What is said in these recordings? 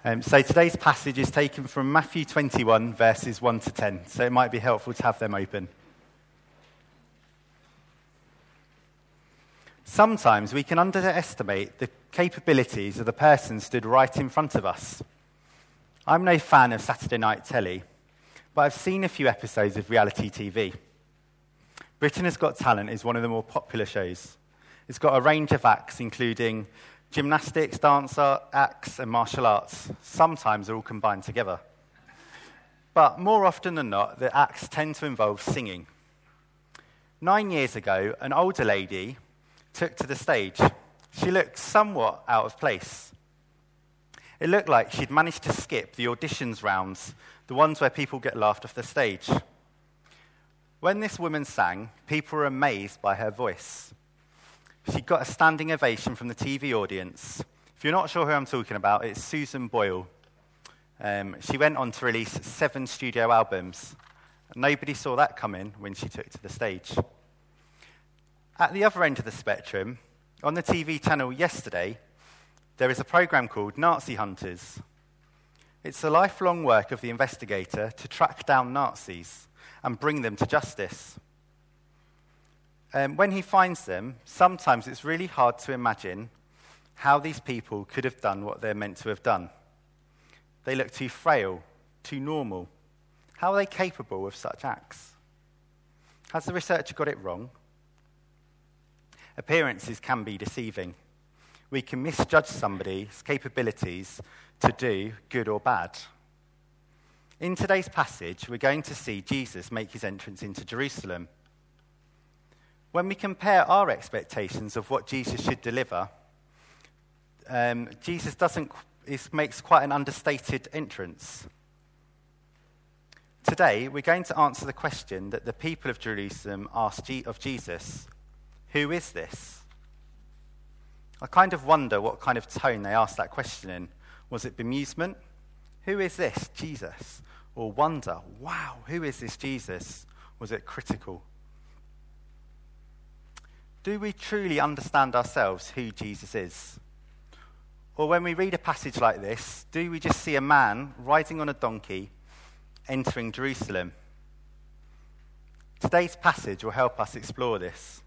So today's passage is taken from Matthew 21, verses 1 to 10, so it might be helpful to have them open. Sometimes we can underestimate the capabilities of the person stood right in front of us. I'm no fan of Saturday night telly, but I've seen a few episodes of reality TV. Britain Has Got Talent is one of the more popular shows. It's got a range of acts, including gymnastics, dance acts, and martial arts. Sometimes they're all combined together. But more often than not, the acts tend to involve singing. 9 years ago, an older lady took to the stage. She looked somewhat out of place. It looked like she'd managed to skip the auditions rounds, the ones where people get laughed off the stage. When this woman sang, people were amazed by her voice. She got a standing ovation from the TV audience. If you're not sure who I'm talking about, it's Susan Boyle. She went on to release 7 studio albums. Nobody saw that coming when she took to the stage. At the other end of the spectrum, on the TV channel yesterday, there is a program called Nazi Hunters. It's a lifelong work of the investigator to track down Nazis and bring them to justice. When he finds them, sometimes it's really hard to imagine how these people could have done what they're meant to have done. They look too frail, too normal. How are they capable of such acts? Has the researcher got it wrong? Appearances can be deceiving. We can misjudge somebody's capabilities to do good or bad. In today's passage, we're going to see Jesus make his entrance into Jerusalem. When we compare our expectations of what Jesus should deliver, Jesus makes quite an understated entrance. Today, we're going to answer the question that the people of Jerusalem asked of Jesus: who is this? I kind of wonder what kind of tone they asked that question in. Was it bemusement? Who is this, Jesus? Or wonder, wow, who is this Jesus? Was it critical? Do we truly understand ourselves who Jesus is? Or when we read a passage like this, do we just see a man riding on a donkey entering Jerusalem? Today's passage will help us explore this.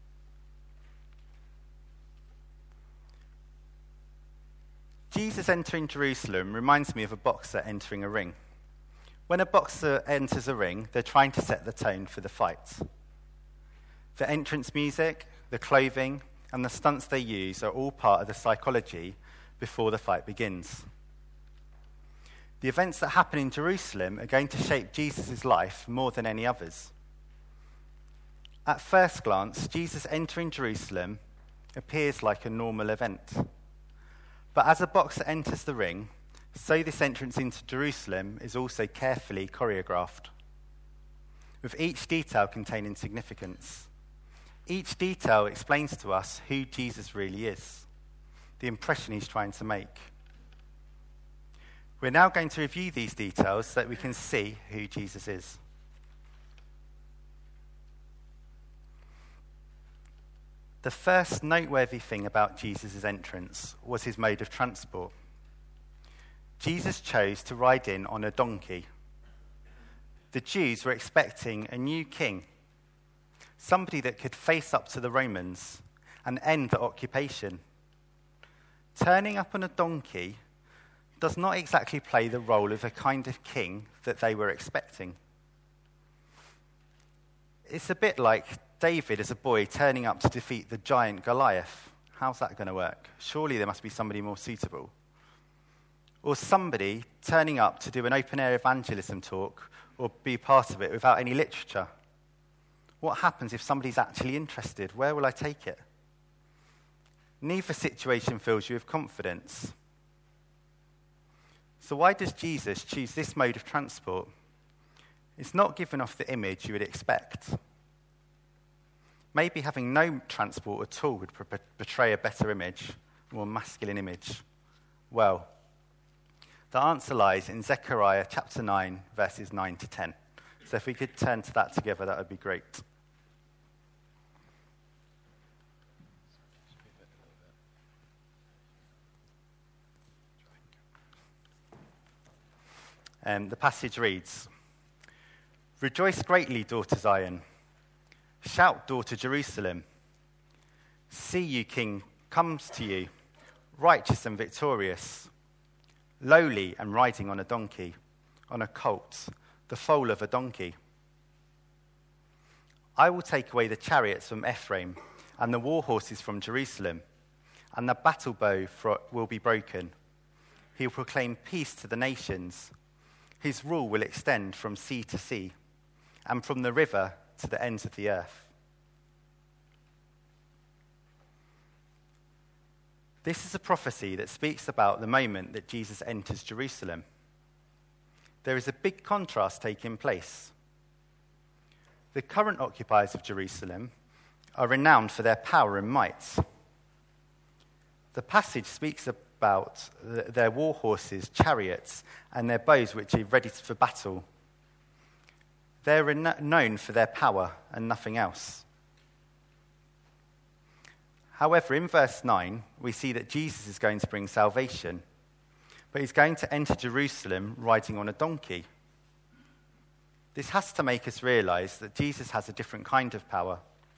Jesus entering Jerusalem reminds me of a boxer entering a ring. When a boxer enters a ring, they're trying to set the tone for the fight. The entrance music, the clothing, and the stunts they use are all part of the psychology before the fight begins. The events that happen in Jerusalem are going to shape Jesus' life more than any others. At first glance, Jesus entering Jerusalem appears like a normal event. But as a boxer enters the ring, so this entrance into Jerusalem is also carefully choreographed, with each detail containing significance. Each detail explains to us who Jesus really is, the impression he's trying to make. We're now going to review these details so that we can see who Jesus is. The first noteworthy thing about Jesus' entrance was his mode of transport. Jesus chose to ride in on a donkey. The Jews were expecting a new king, somebody that could face up to the Romans and end the occupation. Turning up on a donkey does not exactly play the role of a kind of king that they were expecting. It's a bit like David as a boy turning up to defeat the giant Goliath. How's that going to work? Surely there must be somebody more suitable. Or somebody turning up to do an open-air evangelism talk or be part of it without any literature. What happens if somebody's actually interested? Where will I take it? Neither situation fills you with confidence. So why does Jesus choose this mode of transport? It's not given off the image you would expect. Maybe having no transport at all would portray a better image, a more masculine image. Well, the answer lies in Zechariah chapter 9, verses 9 to 10. So if we could turn to that together, that would be great. The passage reads, "Rejoice greatly, daughter Zion. Shout, daughter Jerusalem. See, you king comes to you, righteous and victorious, lowly and riding on a donkey, on a colt, the foal of a donkey. I will take away the chariots from Ephraim and the war horses from Jerusalem, and the battle bow will be broken. He will proclaim peace to the nations. His rule will extend from sea to sea, and from the river to the ends of the earth." This is a prophecy that speaks about the moment that Jesus enters Jerusalem. There is a big contrast taking place. The current occupiers of Jerusalem are renowned for their power and might. The passage speaks about their war horses, chariots, and their bows which are ready for battle. They're known for their power and nothing else. However, in verse 9, we see that Jesus is going to bring salvation, but he's going to enter Jerusalem riding on a donkey. This has to make us realize that Jesus has a different kind of power.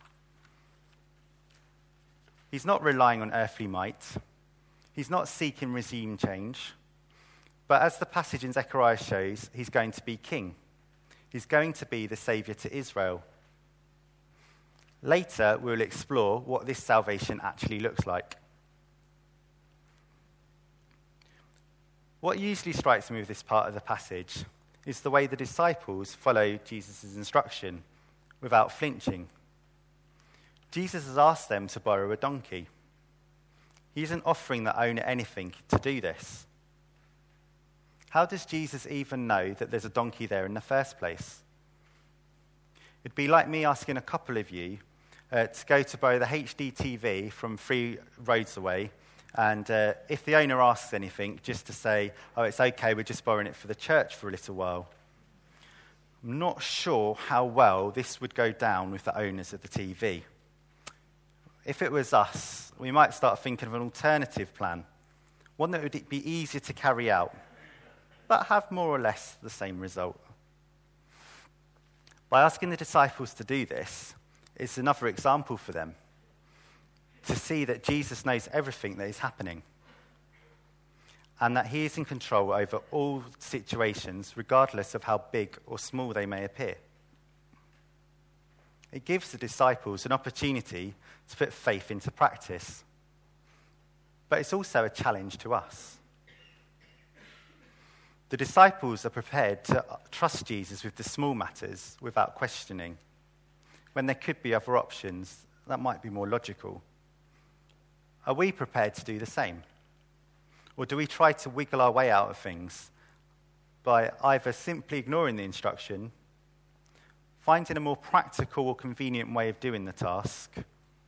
He's not relying on earthly might. He's not seeking regime change. But as the passage in Zechariah shows, he's going to be king. He's going to be the saviour to Israel. Later, we'll explore what this salvation actually looks like. What usually strikes me with this part of the passage is the way the disciples follow Jesus' instruction without flinching. Jesus has asked them to borrow a donkey. He isn't offering the owner anything to do this. How does Jesus even know that there's a donkey there in the first place? It'd be like me asking a couple of you to go to borrow the HD TV from 3 roads away, and if the owner asks anything, just to say, "Oh, it's okay, we're just borrowing it for the church for a little while." I'm not sure how well this would go down with the owners of the TV. If it was us, we might start thinking of an alternative plan, one that would be easier to carry out, but have more or less the same result. By asking the disciples to do this, it's another example for them, to see that Jesus knows everything that is happening, and that he is in control over all situations, regardless of how big or small they may appear. It gives the disciples an opportunity to put faith into practice, but it's also a challenge to us. The disciples are prepared to trust Jesus with the small matters without questioning, when there could be other options that might be more logical. Are we prepared to do the same? Or do we try to wiggle our way out of things by either simply ignoring the instruction, finding a more practical or convenient way of doing the task?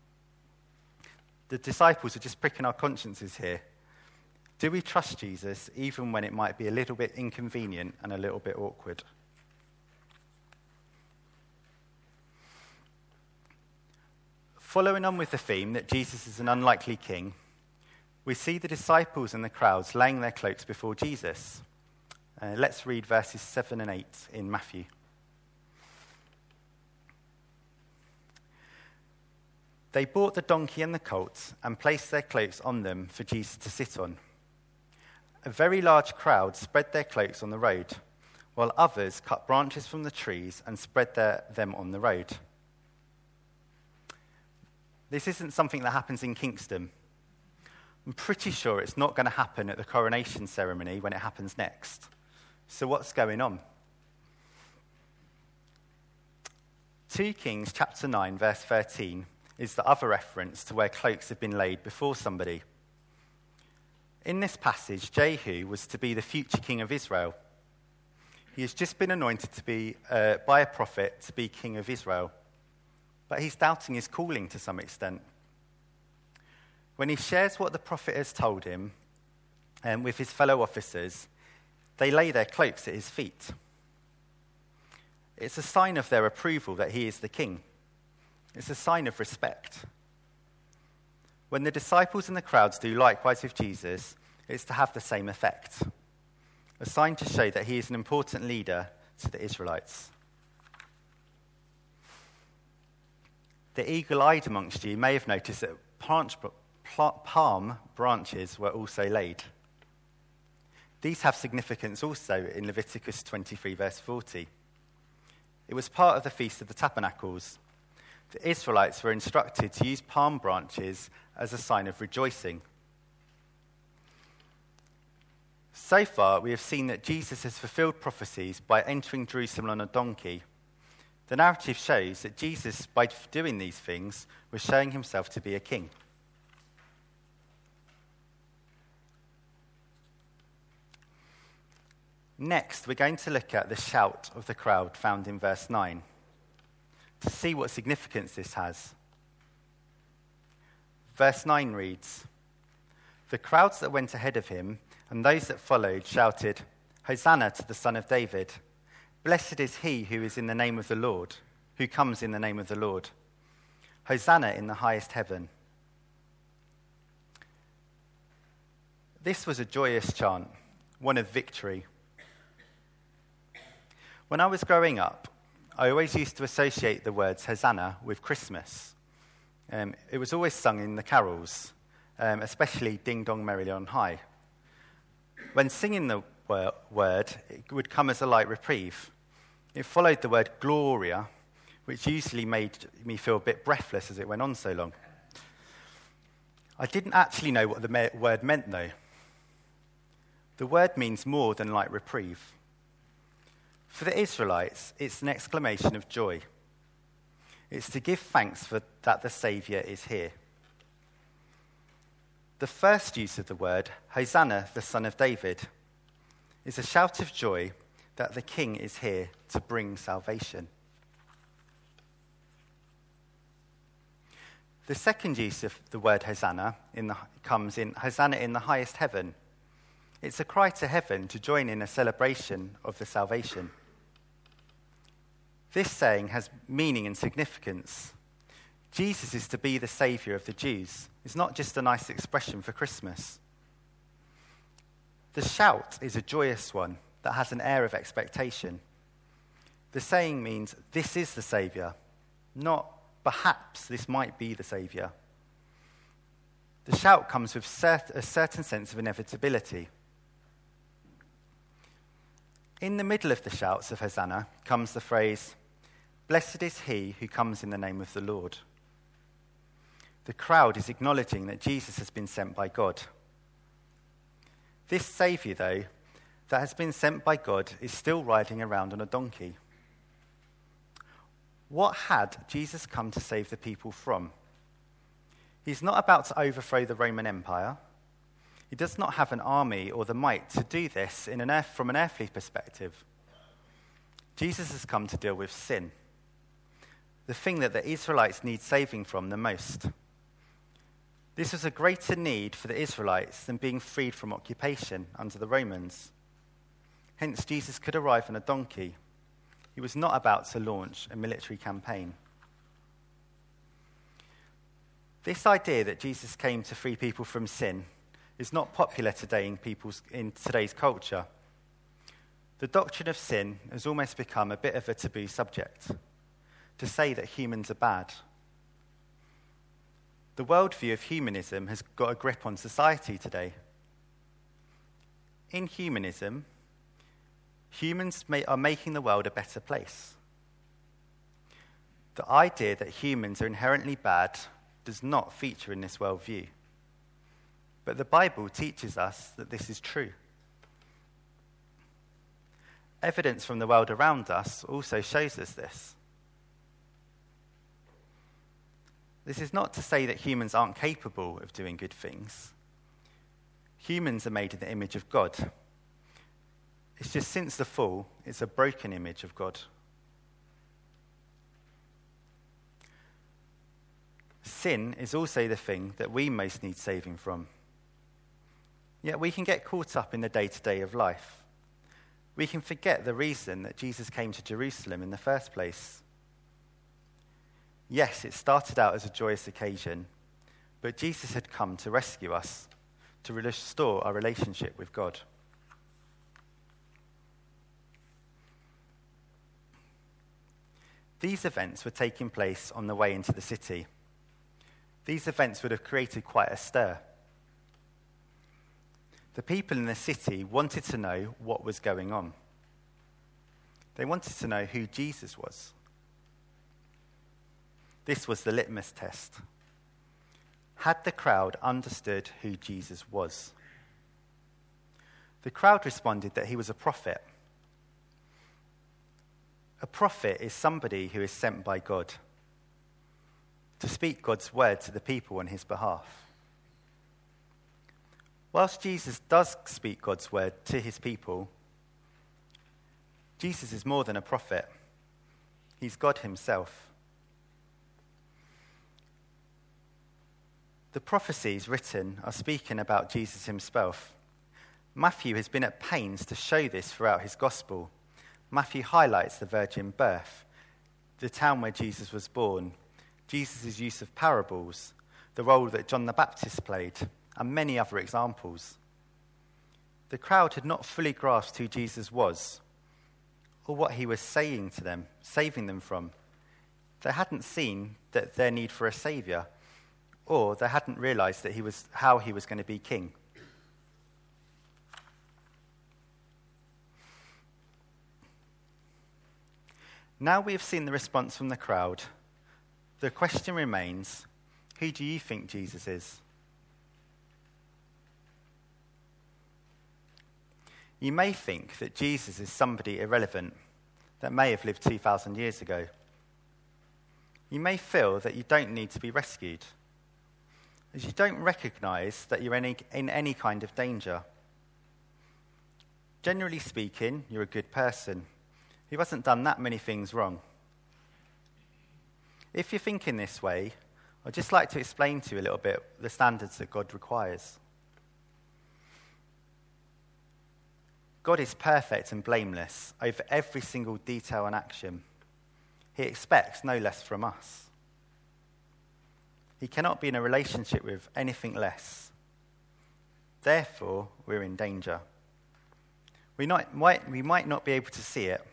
The disciples are just pricking our consciences here. Do we trust Jesus even when it might be a little bit inconvenient and a little bit awkward? Following on with the theme that Jesus is an unlikely king, we see the disciples and the crowds laying their cloaks before Jesus. Let's read verses 7 and 8 in Matthew. They bought the donkey and the colt and placed their cloaks on them for Jesus to sit on. A very large crowd spread their cloaks on the road, while others cut branches from the trees and spread them on the road. This isn't something that happens in Kingston. I'm pretty sure it's not going to happen at the coronation ceremony when it happens next. So what's going on? 2 Kings chapter 9 verse 13 is the other reference to where cloaks have been laid before somebody. In this passage, Jehu was to be the future king of Israel. He has just been anointed to be by a prophet to be king of Israel. But he's doubting his calling to some extent. When he shares what the prophet has told him with his fellow officers, they lay their cloaks at his feet. It's a sign of their approval that he is the king. It's a sign of respect. When the disciples and the crowds do likewise with Jesus, it's to have the same effect. a sign to show that he is an important leader to the Israelites. The eagle-eyed amongst you may have noticed that palm branches were also laid. These have significance also in Leviticus 23, verse 40. It was part of the Feast of the Tabernacles. The Israelites were instructed to use palm branches as a sign of rejoicing. So far, we have seen that Jesus has fulfilled prophecies by entering Jerusalem on a donkey. The narrative shows that Jesus, by doing these things, was showing himself to be a king. Next, we're going to look at the shout of the crowd found in verse 9 to see what significance this has. Verse 9 reads, "The crowds that went ahead of him and those that followed shouted, 'Hosanna to the Son of David. Blessed is he who is in the name of the Lord, who comes in the name of the Lord. Hosanna in the highest heaven.'" This was a joyous chant, one of victory. When I was growing up, I always used to associate the words Hosanna with Christmas. It was always sung in the carols, especially Ding Dong Merrily on High. When singing the word, it would come as a light reprieve. It followed the word Gloria, which usually made me feel a bit breathless as it went on so long. I didn't actually know what the word meant, though. The word means more than light reprieve. For the Israelites, it's an exclamation of joy. It's to give thanks for that the Saviour is here. The first use of the word, Hosanna, the Son of David, is a shout of joy that the King is here to bring salvation. The second use of the word Hosanna comes in Hosanna in the highest heaven. It's a cry to heaven to join in a celebration of the salvation. This saying has meaning and significance. Jesus is to be the Saviour of the Jews. It's not just a nice expression for Christmas. The shout is a joyous one that has an air of expectation. The saying means this is the Saviour, not perhaps this might be the Saviour. The shout comes with a certain sense of inevitability. In the middle of the shouts of Hosanna comes the phrase, "Blessed is he who comes in the name of the Lord." The crowd is acknowledging that Jesus has been sent by God. This Saviour, though, that has been sent by God is still riding around on a donkey. What had Jesus come to save the people from? He's not about to overthrow the Roman Empire. He does not have an army or the might to do this from an earthly perspective. Jesus has come to deal with sin, the thing that the Israelites need saving from the most. This was a greater need for the Israelites than being freed from occupation under the Romans. Hence, Jesus could arrive on a donkey. He was not about to launch a military campaign. This idea that Jesus came to free people from sin is not popular today in today's culture. The doctrine of sin has almost become a bit of a taboo subject, to say that humans are bad. The worldview of humanism has got a grip on society today. In humanism, humans are making the world a better place. The idea that humans are inherently bad does not feature in this worldview. But the Bible teaches us that this is true. Evidence from the world around us also shows us this. This is not to say that humans aren't capable of doing good things. Humans are made in the image of God. It's just since the fall, it's a broken image of God. Sin is also the thing that we most need saving from. Yet we can get caught up in the day-to-day of life. We can forget the reason that Jesus came to Jerusalem in the first place. Yes, it started out as a joyous occasion, but Jesus had come to rescue us, to restore our relationship with God. These events were taking place on the way into the city. These events would have created quite a stir. The people in the city wanted to know what was going on. They wanted to know who Jesus was. This was the litmus test. Had the crowd understood who Jesus was? The crowd responded that he was a prophet. A prophet is somebody who is sent by God to speak God's word to the people on his behalf. Whilst Jesus does speak God's word to his people, Jesus is more than a prophet. He's God himself. The prophecies written are speaking about Jesus himself. Matthew has been at pains to show this throughout his gospel. Matthew highlights the virgin birth, the town where Jesus was born, Jesus' use of parables, the role that John the Baptist played, and many other examples. The crowd had not fully grasped who Jesus was, or what he was saying to them, saving them from. They hadn't seen that their need for a saviour, or they hadn't realised that how he was going to be king. Now we have seen the response from the crowd, the question remains, who do you think Jesus is? You may think that Jesus is somebody irrelevant that may have lived 2,000 years ago. You may feel that you don't need to be rescued, as you don't recognise that you're in any kind of danger. Generally speaking, you're a good person who hasn't done that many things wrong. If you're thinking this way, I'd just like to explain to you a little bit the standards that God requires. God is perfect and blameless over every single detail and action. He expects no less from us. He cannot be in a relationship with anything less. Therefore, we're in danger. We might not be able to see it.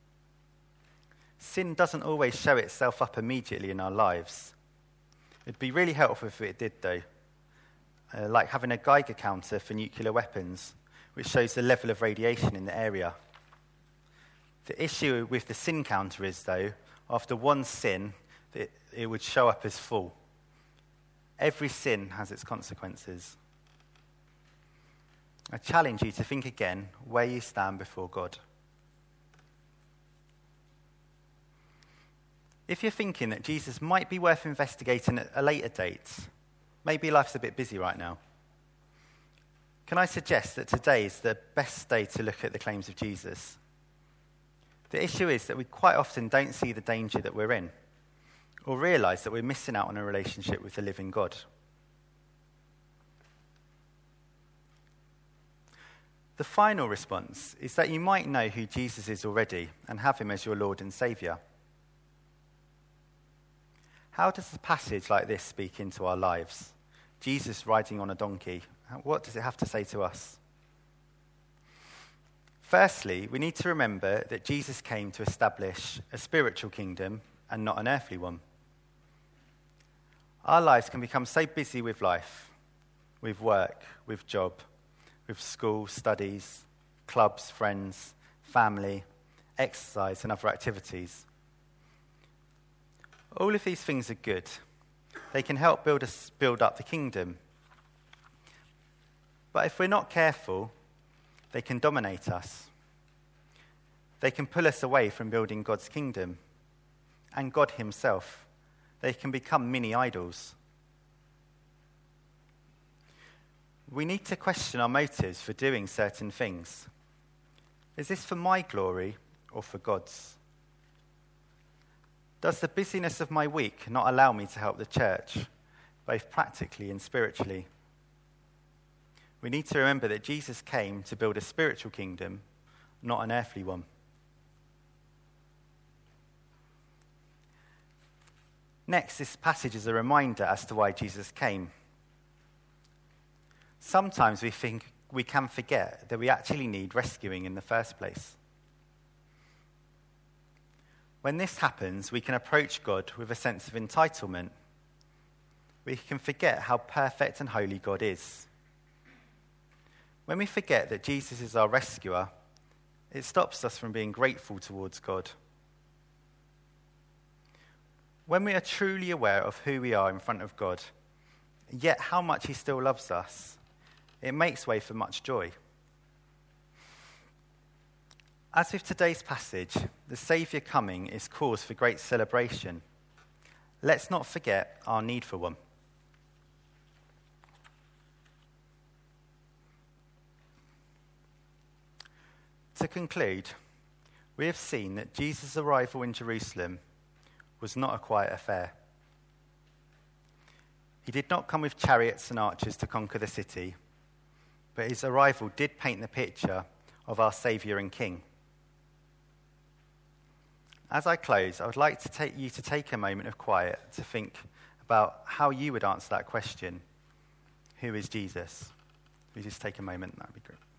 Sin doesn't always show itself up immediately in our lives. It'd be really helpful if it did, though, like having a Geiger counter for nuclear weapons, which shows the level of radiation in the area. The issue with the sin counter is, though, after one sin, it would show up as full. Every sin has its consequences. I challenge you to think again where you stand before God. If you're thinking that Jesus might be worth investigating at a later date, maybe life's a bit busy right now, can I suggest that today is the best day to look at the claims of Jesus? The issue is that we quite often don't see the danger that we're in, or realise that we're missing out on a relationship with the living God. The final response is that you might know who Jesus is already and have him as your Lord and Saviour. How does a passage like this speak into our lives? Jesus riding on a donkey. What does it have to say to us? Firstly, we need to remember that Jesus came to establish a spiritual kingdom and not an earthly one. Our lives can become so busy with life, with work, with job, with school, studies, clubs, friends, family, exercise, and other activities. All of these things are good. They can help build up the kingdom. But if we're not careful, they can dominate us. They can pull us away from building God's kingdom and God himself. They can become mini idols. We need to question our motives for doing certain things. Is this for my glory or for God's? Does the busyness of my week not allow me to help the church, both practically and spiritually? We need to remember that Jesus came to build a spiritual kingdom, not an earthly one. Next, this passage is a reminder as to why Jesus came. Sometimes we think we can forget that we actually need rescuing in the first place. When this happens, we can approach God with a sense of entitlement. We can forget how perfect and holy God is. When we forget that Jesus is our rescuer, it stops us from being grateful towards God. When we are truly aware of who we are in front of God, yet how much he still loves us, it makes way for much joy. As with today's passage, the Saviour coming is cause for great celebration. Let's not forget our need for one. To conclude, we have seen that Jesus' arrival in Jerusalem was not a quiet affair. He did not come with chariots and archers to conquer the city, but his arrival did paint the picture of our Saviour and King. As I close, I would like to take a moment of quiet to think about how you would answer that question. Who is Jesus? If we just take a moment, that would be great.